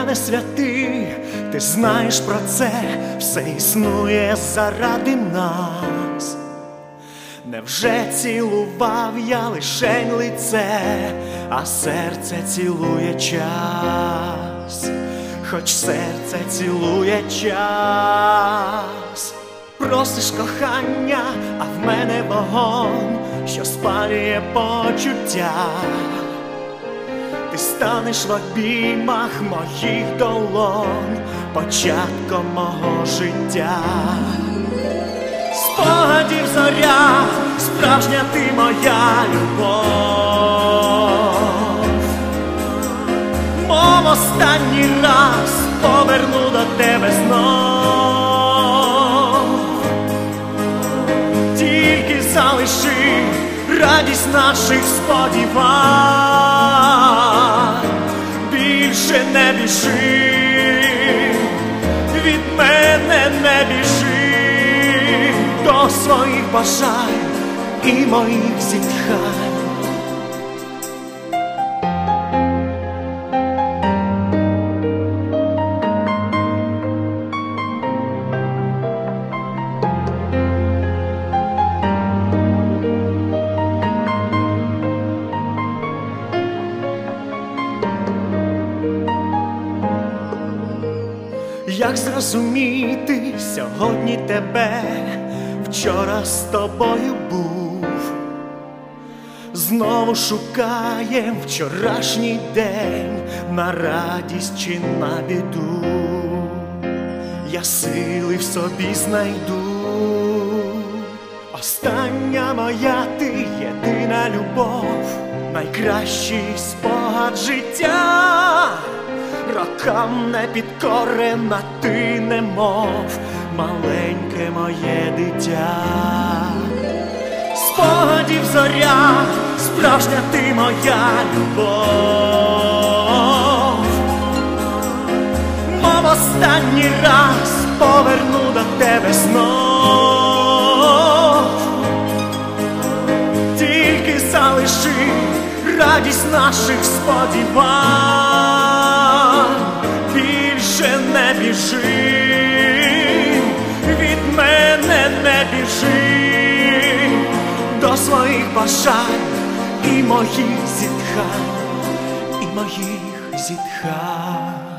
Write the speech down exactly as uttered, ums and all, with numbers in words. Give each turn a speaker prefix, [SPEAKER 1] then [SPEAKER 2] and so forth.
[SPEAKER 1] я не святий, ти знаєш про це, все існує заради нас. Невже цілував я лишень лице, а серце цілує час, хоч серце цілує час. Просиш кохання, а в мене вогонь, що спалює почуття. Ти станеш в обіймах моїх долонь, початком мого життя. Спогадів зоря, справжня ти моя любов. Мов останній раз поверну до тебе знов. Тільки залиши радість наших сподівань. Більше не біжи, від мене не біжи до своїх бажань і моїх зітхань. Як зрозуміти сьогодні тебе, вчора з тобою був. Знову шукаєм вчорашній день на радість чи на біду. Я сили в собі знайду. Остання моя ти, єдина любов, найкращий спогад життя. Рокам не підкорена ти, немов маленьке моє дитя. Спогадів зоря, справжня ти моя любов. Мов останній раз поверну до тебе знов. Тільки залиши радість наших сподівань. Більше не біжи, від мене не біжи до своїх бажань і моїх зітхань, і моїх зітхань.